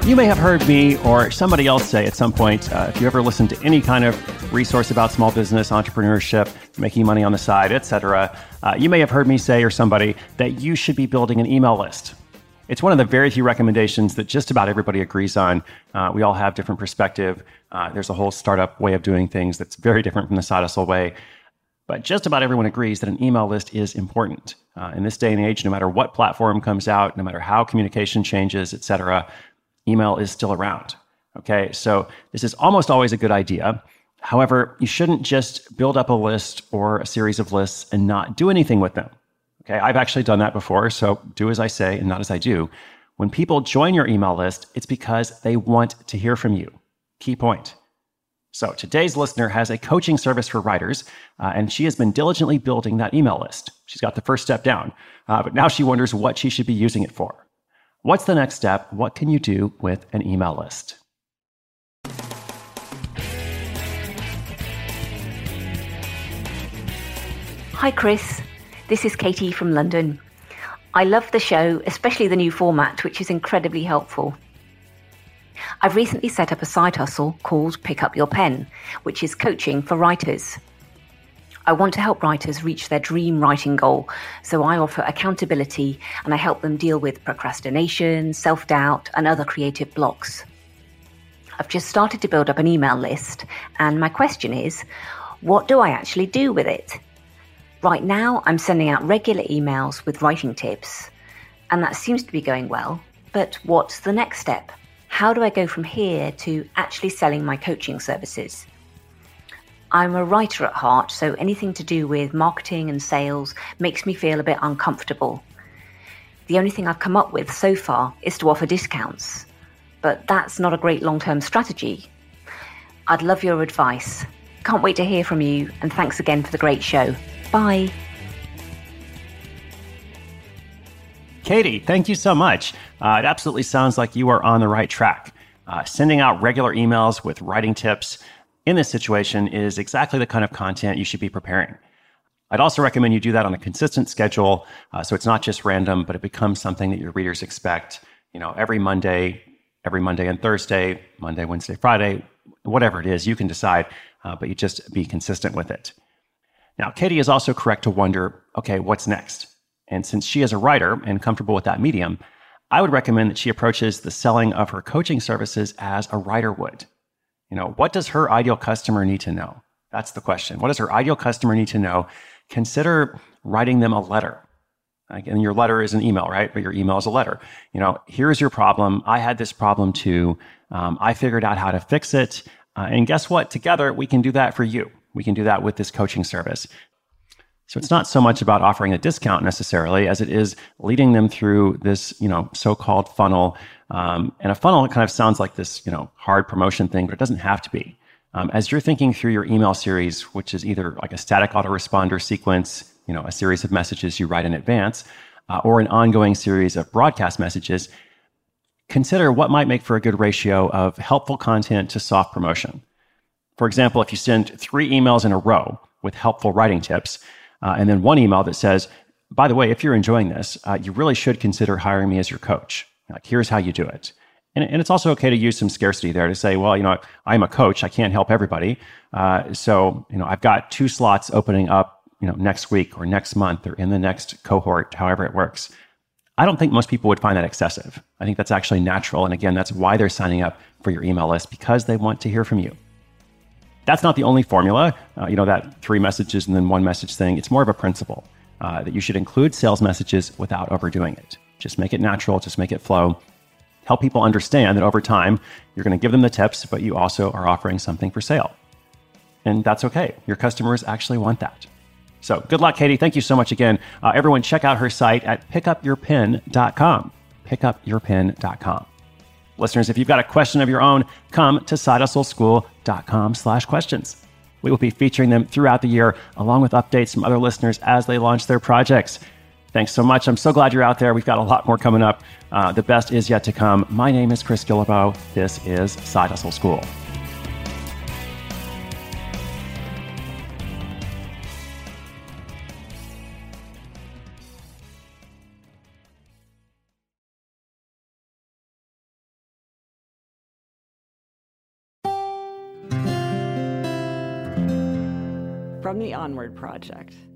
You may have heard me or somebody else say at some point, if you ever listen to any kind of resource about small business, entrepreneurship, making money on the side, etc., you may have heard me say or somebody that you should be building an email list. It's one of the very few recommendations that just about everybody agrees on. We all have different perspective. There's a whole startup way of doing things that's very different from the side hustle way. But just about everyone agrees that an email list is important. In this day and age, no matter what platform comes out, no matter how communication changes, etc., email is still around. Okay, so this is almost always a good idea. However, you shouldn't just build up a list or a series of lists and not do anything with them. Okay, I've actually done that before, so do as I say and not as I do. When people join your email list, it's because they want to hear from you. Key point. So today's listener has a coaching service for writers, and she has been diligently building that email list. She's got the first step down, but now she wonders what she should be using it for. What's the next step? What can you do with an email list? Hi, Chris. This is Katie from London. I love the show, especially the new format, which is incredibly helpful. I've recently set up a side hustle called Pick Up Your Pen, which is coaching for writers. I want to help writers reach their dream writing goal, so I offer accountability and I help them deal with procrastination, self-doubt, and other creative blocks. I've just started to build up an email list, and my question is, what do I actually do with it? Right now, I'm sending out regular emails with writing tips, and that seems to be going well. But what's the next step? How do I go from here to actually selling my coaching services? I'm a writer at heart, so anything to do with marketing and sales makes me feel a bit uncomfortable. The only thing I've come up with so far is to offer discounts, but that's not a great long-term strategy. I'd love your advice. Can't wait to hear from you, and thanks again for the great show. Bye. Katie, thank you so much. It absolutely sounds like you are on the right track. Sending out regular emails with writing tips in this situation is exactly the kind of content you should be preparing. I'd also recommend you do that on a consistent schedule, so it's not just random, but it becomes something that your readers expect. Every Monday and Thursday, Monday, Wednesday, Friday, whatever it is, you can decide, but you just be consistent with it. Now, Katie is also correct to wonder, okay, what's next? And since she is a writer and comfortable with that medium, I would recommend that she approaches the selling of her coaching services as a writer would. What does her ideal customer need to know? That's the question. What does her ideal customer need to know? Consider writing them a letter. And your letter is an email, right? But your email is a letter. Here's your problem. I had this problem too. I figured out how to fix it. And guess what? Together, we can do that for you. We can do that with this coaching service. So it's not so much about offering a discount necessarily as it is leading them through this, so-called funnel. And a funnel kind of sounds like this, hard promotion thing, but it doesn't have to be. As you're thinking through your email series, which is either like a static autoresponder sequence, a series of messages you write in advance, or an ongoing series of broadcast messages, consider what might make for a good ratio of helpful content to soft promotion. For example, if you send 3 emails in a row with helpful writing tips, and then one email that says, by the way, if you're enjoying this, you really should consider hiring me as your coach. Here's how you do it. And it's also okay to use some scarcity there to say, well, I'm a coach. I can't help everybody. So I've got 2 slots opening up, next week or next month or in the next cohort, however it works. I don't think most people would find that excessive. I think that's actually natural. And again, that's why they're signing up for your email list, because they want to hear from you. That's not the only formula, that 3 messages and then 1 message thing. It's more of a principle that you should include sales messages without overdoing it. Just make it natural, just make it flow. Help people understand that over time, you're going to give them the tips, but you also are offering something for sale. And that's okay. Your customers actually want that. So good luck, Katie. Thank you so much again. Everyone, check out her site at pickupyourpen.com. Pickupyourpen.com. Listeners, if you've got a question of your own, come to sidehustleschool.com/questions. We will be featuring them throughout the year, along with updates from other listeners as they launch their projects. Thanks so much. I'm so glad you're out there. We've got a lot more coming up. The best is yet to come. My name is Chris Guillebeau. This is Side Hustle School. From the Onward Project.